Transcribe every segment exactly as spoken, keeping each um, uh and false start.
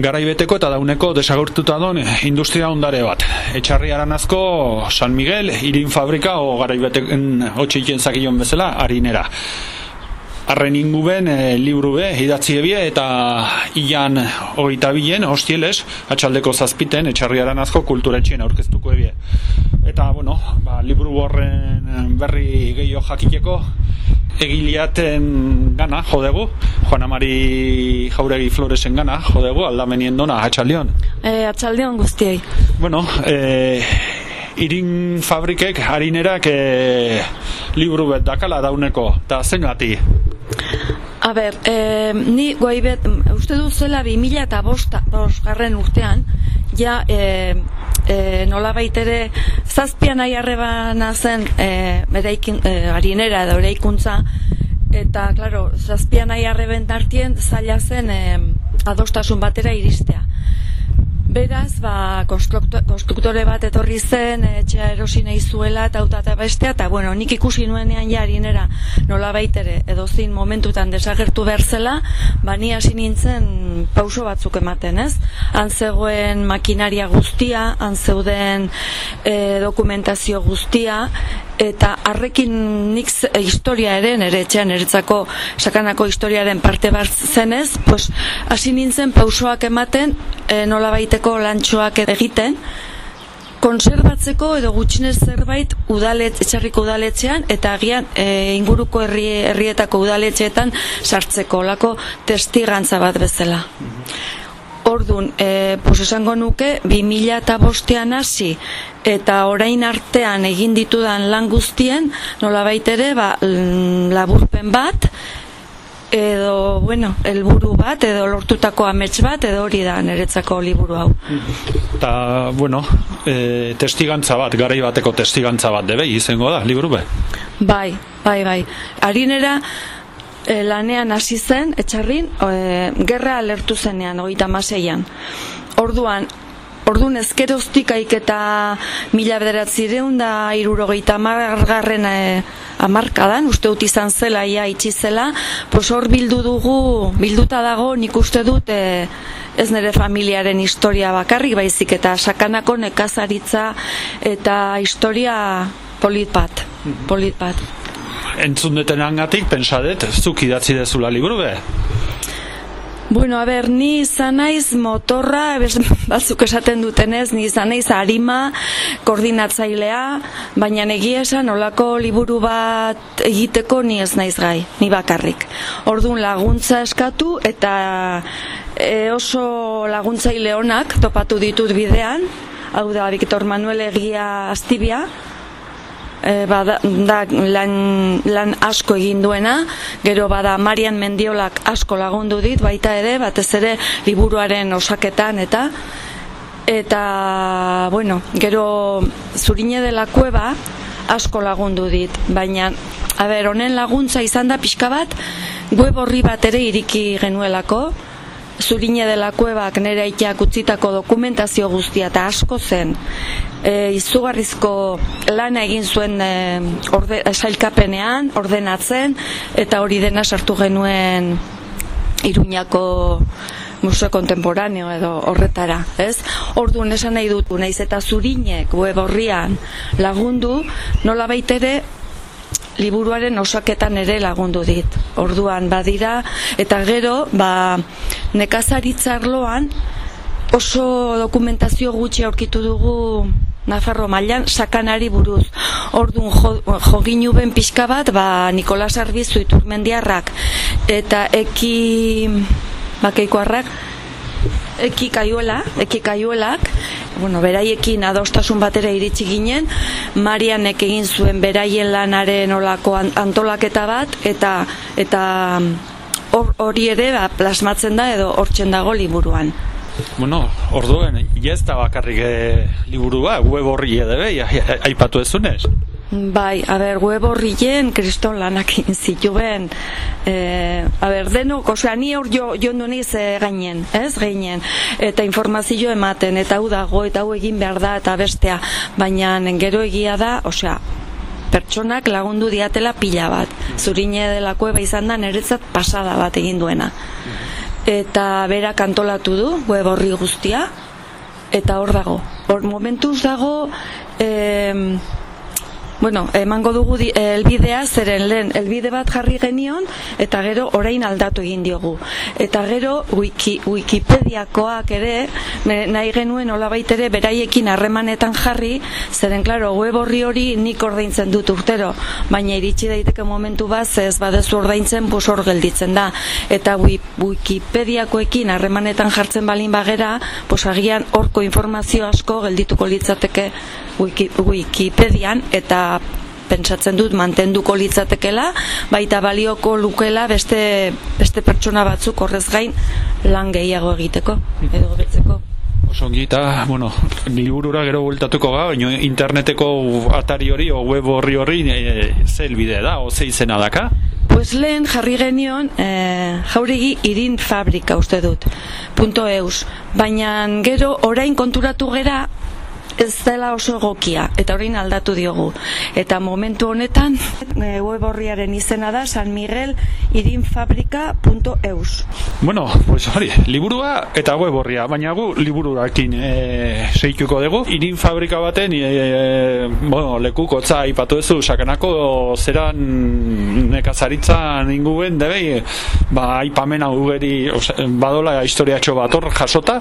garaibeteko eta dauneko desagurtuta don industria ondare bat. Etxarri Aranazko San Miguel, irin fabrika o garaibeteken hotxeiken zakion bezala, harinera. Arren inguben e, liburu be, idatzi ebie eta ilan hogeita bilen, hostieles, atxaldeko zazpiten, Etxarri Aranazko kulturetxien aurkeztuko ebie. Eta, bueno, ba, liburu horren berri gehiago jakiteko, egiliaten gana, jodegu, Juana Mari Jauregi Floresen gana, jodegu, aldamenien dona, atxaldion. E, atxaldion guztiei. Bueno, e, irin fabrikek, harinerak e, liburu bet dakala dauneko, eta zen gati? A ber, e, ni goaibet, uste du zela bi mila eta bost garren urtean, ja, e, e, nola baitere, zazpian aiarrebana zen e, eraikin, e, harinera edo eraikuntza, eta, klaro, zazpian aiarreben tartien zaila zen e, adostasun batera iristea. Beraz, ba, konstruktore bat etorri zen, etxea erosi nahi zuela, eta auta eta bestea, eta, bueno, nik ikusi nuenean ja harinera nola baitere, edozin momentutan desagertu behar zela, ba, ni hasi nintzen pauso batzuk ematen, ez? Han zegoen makinaria guztia, han zeuden e, dokumentazio guztia, eta harrekin nik historia ere, nire etxean, niretzako sakanako historiaren parte bat zenez, pues, hasi nintzen pausoak ematen, e, nola baiteko lantxoak egiten, konserbatzeko edo gutxinez zerbait udalet, etxarriko udaletxean eta agian e, inguruko herri, herrietako udaletxeetan sartzeko, olako testigantza bat bezala. Ordun, e, pues esango nuke, bi mila eta bostean hasi eta orain artean egin ditudan lan guztien, nola baitere, ba, laburpen bat, edo, bueno, helburu bat, edo lortutako amets bat, edo hori da niretzako liburu hau. Eta, bueno, e, testigantza bat, garai bateko testigantza bat, debe, izango da, liburu be? Bai, bai, bai. Harinera, e, lanean hasi zen, etxarrin, e, gerra alertu zenean, hogeita hamaseian. Orduan, Orduan ezkeroztik eta mila bederatzireun da hirurogeita hamargarren e, hamarkadan, uste dut izan zela, ia itxi zela, pues hor bildu dugu, bilduta dago nik uste dut e, ez nire familiaren historia bakarrik baizik eta sakanako nekazaritza eta historia polit bat, polit bat. Entzun detenangatik, pensadet, zuk idatzi dezula liburu be? Bueno, a ber, ni izan naiz motorra, batzuk esaten dutenez, ni izan naiz arima, koordinatzailea, baina egia esan olako liburu bat egiteko ni ez naiz gai, ni bakarrik. Orduan laguntza eskatu eta e, oso laguntzaile onak topatu ditut bidean, hau da Victor Manuel Egia Astibia, E, bada, da, lan, lan asko egin duena, gero bada Marian Mendiolak asko lagundu dit, baita ere, batez ere liburuaren osaketan, eta eta, bueno, gero Zurine de la Cueva asko lagundu dit, baina, a ber, honen laguntza izan da pixka bat, web horri bat ere iriki genuelako, Zurine de la Cuevak nire aiteak utzitako dokumentazio guztia eta asko zen, e, izugarrizko lana egin zuen e, orde, sailkapenean, ordenatzen, eta hori dena sartu genuen Iruñako Museo Kontemporaneo edo horretara, ez? Orduan esan nahi dut, naiz eta Zurinek web horrian lagundu, nola baitere liburuaren osaketan ere lagundu dit. Orduan badira, eta gero, ba, nekazaritza arloan oso dokumentazio gutxi aurkitu dugu Nafarro mailan sakanari buruz. Orduan jo, joginu ben pixka bat, ba, Nikolas Arbizu Iturmendiarrak eta Eki Bakeikoarrak, Eki Kaiuela, Eki Kaiuelak, bueno, beraiekin adostasun batera iritsi ginen, Marianek egin zuen beraien lanaren olako antolaketa bat, eta eta hori ere ba, plasmatzen da edo hortzen dago liburuan. Bueno, orduen, ez da bakarrik e, liburua, web horri edebe, aipatu ezunez? Bai, a ber, web horrien kriston lanak zituen, e, a ber, denok, osea, ni hor jo, jondu niz e, gainen, ez, gainen, eta informazio ematen, eta hau dago, eta hau egin behar da, eta bestea, baina gero egia da, osea, pertsonak lagundu diatela pila bat, Zurine de la Cueva izan da niretzat pasada bat egin duena. eta berak antolatu du web horri guztia, eta hor dago. Hor momentuz dago, eh, bueno, emango dugu di, elbidea, zeren lehen elbide bat jarri genion, eta gero orain aldatu egin diogu. Eta gero wiki, Wikipediakoak ere, nahi genuen olabait ere beraiekin harremanetan jarri, zeren, klaro, web horri hori nik ordaintzen dut urtero, baina iritsi daiteke momentu bat, ez badezu ordaintzen, bus hor gelditzen da. Eta Wikipediakoekin harremanetan jartzen balin bagera, pues agian horko informazio asko geldituko litzateke Wiki, Wikipedian, eta pentsatzen dut mantenduko litzatekela, baita balioko lukela beste, beste pertsona batzuk horrez gain lan gehiago egiteko, edo hobetzeko. Oso ongi, eta, bueno, liburura gero bueltatuko ga, baina interneteko atari hori, o web horri horri, e, ze helbide da, o ze izena daka? Pues lehen jarri genion e, jauregi irin fabrika uste dut, punto eus, baina gero orain konturatu gera, ez dela oso egokia, eta orain aldatu diogu. Eta momentu honetan, e, web horriaren izena da san miguel irin fabrika punto eus. Bueno, pues hori, liburua eta web horria, baina gu liburakin e, seituko dugu. Irin fabrika baten, e, e, bueno, lekukotza ipatu duzu, sakanako zeran nekazaritzan inguen, debei, ba, aipamena ugeri, badola historiatxo bat hor jasota.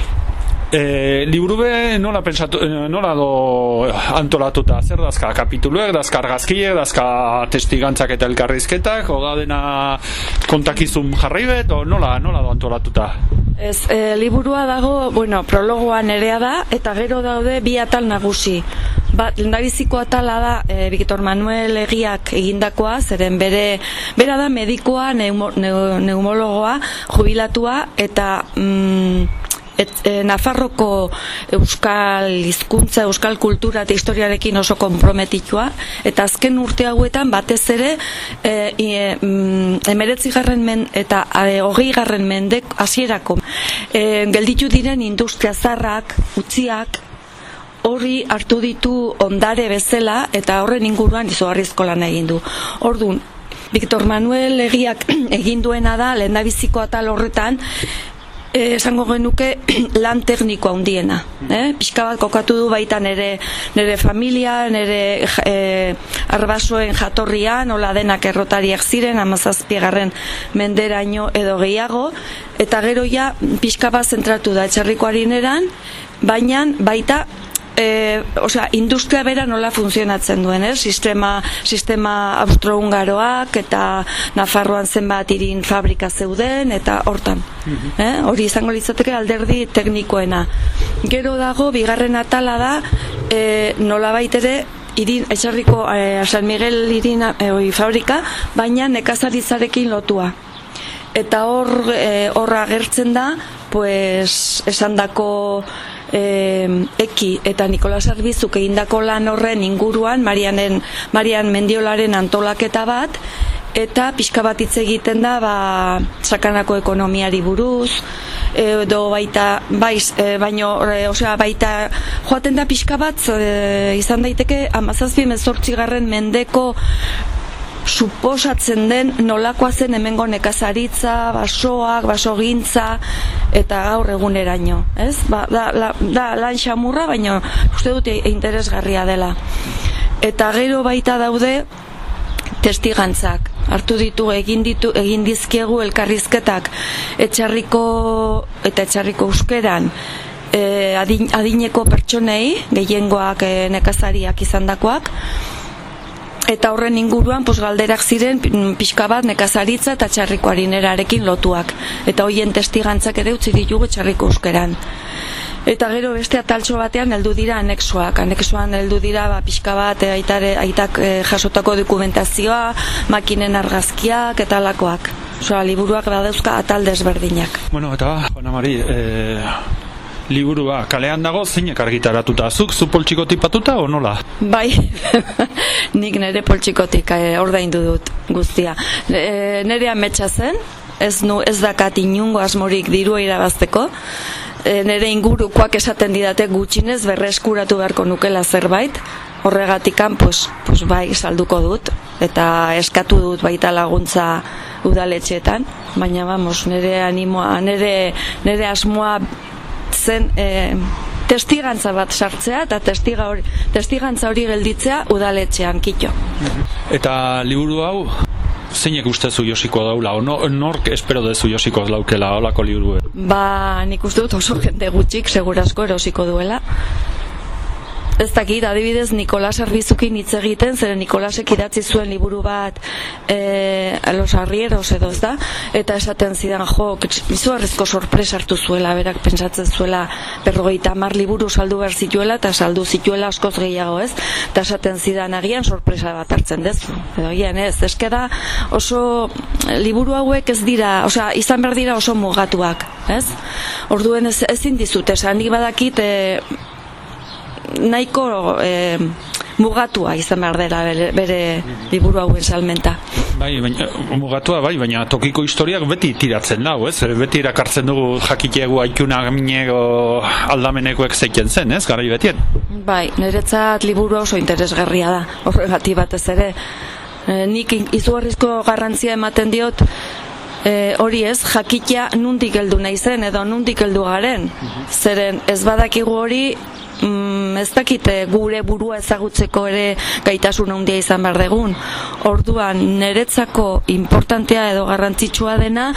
E, liburube nola pensatu, nola do antolatuta, zer dazka kapituluek, dazka argazkiek, dazka testigantzak eta elkarrizketak, oda dena kontakizun jarraibet, o nola, nola do antolatuta? Ez, e, liburua dago, bueno, prologoa nerea da, eta gero daude bi atal nagusi. Ba, lehendabiziko atala da e, Victor Manuel Egiak egindakoa, zeren bere, bera da medikoa, neumo, neu, neumologoa, jubilatua, eta mm, Et, e, Nafarroko euskal hizkuntza, euskal kultura eta historiarekin oso konprometitua, eta azken urte hauetan batez ere e, e, emeretzi garren men, eta e, hogei garren mendek hasierako e, gelditu diren industria zarrak, utziak, horri hartu ditu ondare bezala, eta horren inguruan izugarrizko lan egin du. Orduan, Victor Manuel Egiak egin duena da, lehendabiziko atal horretan, Eh, esango genuke lan teknikoa handiena, eh? Pixka bat kokatu du baita nere, nere familia, nere eh, arbasoen jatorria, nola denak errotariak ziren, hamazazpigarren menderaino edo gehiago, eta gero ja pixka bat zentratu da etxarriko harineran, baina baita E, osea, industria bera nola funtzionatzen duen, eh? Sistema, sistema austro-hungaroak eta Nafarroan zenbat irin fabrika zeuden, eta hortan. Eh? Hori izango litzateke alderdi teknikoena. Gero dago, bigarren atala da, e, nola baitere, irin, etxarriko e, San Miguel irin e, oi, fabrika, baina nekazaritzarekin lotua. Eta hor, e, horra agertzen da, pues, esandako E, Eki eta Nikolas Arbizuk egindako lan horren inguruan Marianen, Marian Mendiolaren antolaketa bat, eta pixka bat hitz egiten da ba, sakanako ekonomiari buruz, edo baita baiz, e, baino, e, osea, baita joaten da pixka bat e, izan daiteke hamazazpi hemezortzigarren mendeko suposatzen den nolakoa zen hemengo nekazaritza, basoak, basogintza, eta gaur eguneraino, ez? Ba, da, la, da lan xamurra, baina uste dut interesgarria dela. Eta gero baita daude testigantzak. Hartu ditu, egin ditu, egin dizkiegu elkarrizketak etxarriko eta etxarriko euskeran e, adin, adineko pertsonei, gehiengoak e, nekazariak izandakoak. Eta horren inguruan pues, galderak ziren pixka bat nekazaritza eta txarriko harinerarekin lotuak. Eta hoien testigantzak ere utzi ditugu txarriko euskeran. Eta gero beste ataltxo batean heldu dira anexoak. Anexoan heldu dira ba, pixka bat e, aitare, aitak e, jasotako dokumentazioa, makinen argazkiak eta alakoak. Osea, liburuak badauzka atal desberdinak. Bueno, eta, Juana Mari, e... liburua kalean dago, zeinek argitaratuta? Zuk, zu poltsikotik patuta, o nola? Bai, nik nire poltsikotik eh, ordaindu dut guztia. E, nire ametsa zen, ez, nu, ez dakat inungo asmorik dirua irabazteko, e, nire ingurukoak esaten didate gutxinez berreskuratu beharko nukela zerbait, horregatikan, pues, pues bai, salduko dut, eta eskatu dut baita laguntza udaletxeetan, baina, vamos, nire animoa, nire, nire asmoa zen e, testigantza bat sartzea, eta testiga hori, testigantza hori gelditzea udaletxean, kito. Eta liburu hau, zeinek ustezu Josiko daula, o no, nork espero dezu Josiko daukela olako liburu? Ba, nik uste dut oso jende gutxik, segurasko erosiko duela. Ez dakit, adibidez, Nikolas Arbizukin hitz egiten, zeren Nikolasek idatzi zuen liburu bat e, Los Arrieros edo ez da, eta esaten zidan, jo, izugarrizko sorpresa hartu zuela, berak pentsatzen zuela berrogeita hamar liburu saldu behar zituela, eta saldu zituela askoz gehiago, ez? Eta esaten zidan, agian sorpresa bat hartzen dezu, edo agian ez, eske da oso liburu hauek ez dira, osea, izan behar dira oso mugatuak, ez? Orduen ez, ezin dizut, esan, nik badakit, e, nahiko e, mugatua izan behar dela bere, bere liburu hauen salmenta. Bai, baina, mugatua bai, baina tokiko historiak beti tiratzen dago, ez? Beti irakartzen dugu jakitegu aikuna minego aldamenekoek zeiten zen, ez? Garai betien. Bai, niretzat liburu oso interesgarria da, horregatik batez ere. E, nik izugarrizko garrantzia ematen diot, e, hori ez, jakitea nundik heldu nahi zen, edo nundik heldu garen. Zeren ez badakigu hori, Mm, ez dakite gure burua ezagutzeko ere gaitasun handia izan behar degun. Orduan, niretzako importantea edo garrantzitsua dena,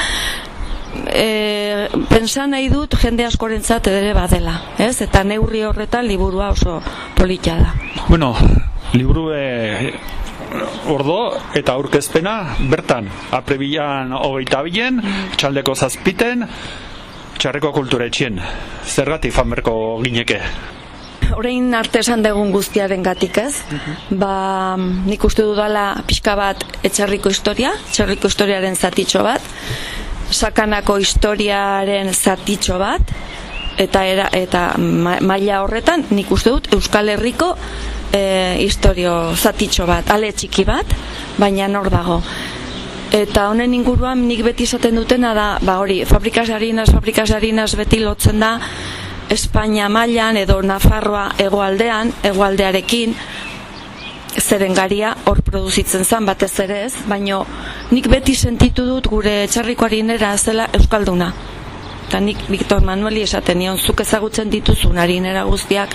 e, pensa nahi dut jende askorentzat ere badela, ez? Eta neurri horretan liburua oso polita da. Bueno, liburu e, ordo eta aurkezpena bertan, aprebilan hogeita bilen, txaldeko zazpiten, Txarreko kultura etxien. Zergatik fanberko gineke? Orain arte esan degun guztiaren gatik, ez? Ba, nik uste dudala pixka bat Etxarriko historia, Etxarriko historiaren zatitxo bat, Sakanako historiaren zatitxo bat, eta era, eta maila horretan nik uste dut Euskal Herriko e, historio zatitxo bat, ale txiki bat, baina nor dago. Eta honen inguruan nik beti izaten dutena da, ba hori, fabrikas harinas, fabrikas harinas beti lotzen da Espainia mailan edo Nafarroa hegoaldean, hegoaldearekin, zeren garia hor produzitzen zen batez ere ez, baina nik beti sentitu dut gure Etxarriko harinera zela euskalduna. Eta nik Victor Manueli esaten nion, zuk ezagutzen dituzun harinera guztiak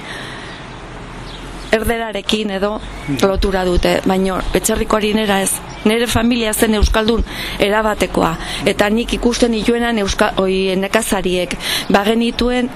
erderarekin edo lotura dute, baina Etxarriko harinera ez. Nire familia zen euskaldun erabatekoa, eta nik ikusten nituenan euskal, oi, nekazariek bagenituen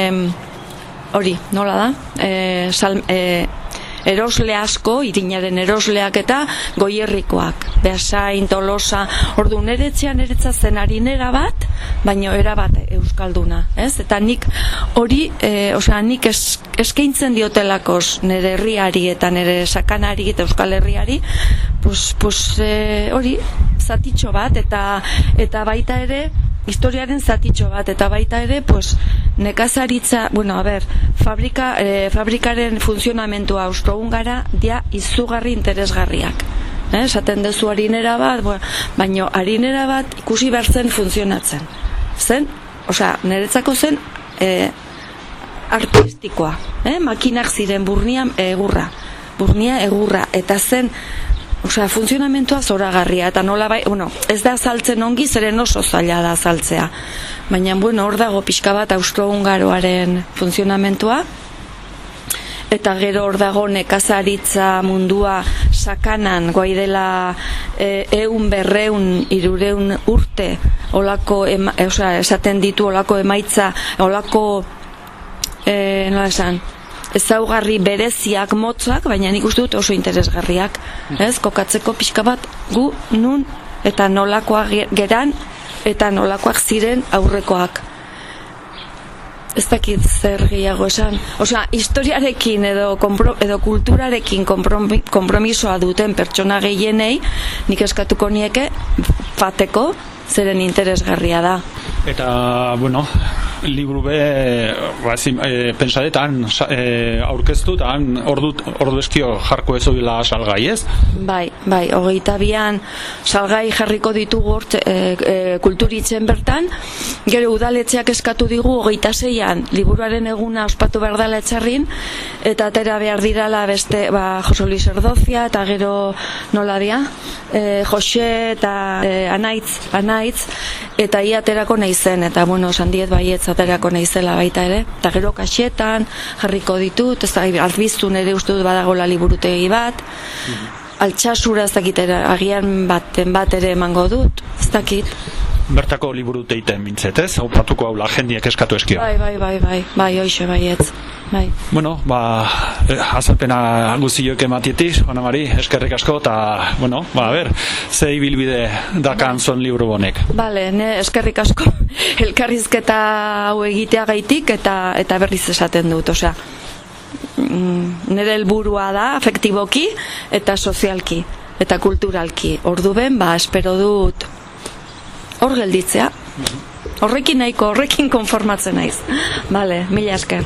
hori, e, nola da? E, sal, e, erosle asko, irinaren erosleak eta goierrikoak, Beasain, Tolosa, ordu nire etxean eretza zen harinera bat, baina erabat euskalduna, ez? Eta nik hori, e, osea, nik es, eskaintzen diotelakos nire herriari eta nire sakanari eta Euskal Herriari, pues, pues, e, hori, zatitxo bat, eta, eta baita ere, historiaren zatitxo bat, eta baita ere, pues, nekazaritza, bueno, a ber, fabrika, e, fabrikaren funtzionamentua austrohungara dia izugarri interesgarriak. Eh, esaten dezu harinera bat, bueno, baina harinera bat ikusi behar zen funtzionatzen. Zen, osea, niretzako zen e, artistikoa, eh? Makinak ziren burnia egurra, burnia egurra, eta zen, osea, funtzionamentua zoragarria, eta nola bai, bueno, ez da azaltzen ongi, zeren oso zaila da azaltzea. Baina, bueno, hor dago pixka bat austrohungaroaren funtzionamentua, eta gero hor dago nekazaritza mundua sakanan, guai dela e, eun berreun, irureun urte, olako, ema, e, osea, esaten ditu olako emaitza, olako, e, nola esan, ezaugarri bereziak motzak, baina nik uste dut oso interesgarriak, ez, kokatzeko pixka bat gu, nun, eta nolakoak geran, eta nolakoak ziren aurrekoak. Ez dakit zer gehiago esan. Osea, historiarekin edo, kompro, edo kulturarekin konpromisoa duten pertsona gehienei, nik eskatuko nieke fateko, zeren interesgarria da. Eta, bueno, liburu be, ba, zin, e, pensadet, han e, aurkeztu, eta han ordu, ordu eskio jarko ez obila salgai, ez? Bai, bai, hogeita bian salgai jarriko ditugu hort, e, e, kulturitzen bertan, gero udaletxeak eskatu digu hogeita zeian liburuaren eguna ospatu behar dela etxarrin, eta atera behar dirala beste, ba, Jose Luis Erdozia, eta gero nola dia, e, Jose eta e, Anaitz, Anaitz, eta ia aterako naizen, eta bueno, sandiet baietz aterako naizela baita ere, eta gero kaxetan jarriko ditut, ez da, albiztun ere uste dut badagola liburutegi bat, Altsasura ez dakit ere, agian baten bat ere emango dut, ez dakit. Bertako liburuteiten mintzet, ez? Haupatuko haula, jendiek eskatu eskio. Bai, bai, bai, bai, bai, hoxe baietz. Bai. Bueno, ba, azalpena guztiok ematietik, Ana Mari, eskerrik asko, eta, bueno, ba, a ber, ze ibilbide dakan zon liburu bonek. Bale, ne, eskerrik asko, elkarrizketa hau egitea gaitik, eta, eta berriz esaten dut, osea, nire helburua da, afektiboki, eta sozialki, eta kulturalki. Ordu ben, ba, espero dut, hor gelditzea. Horrekin nahiko, horrekin konformatzen naiz. Bale, mila esker.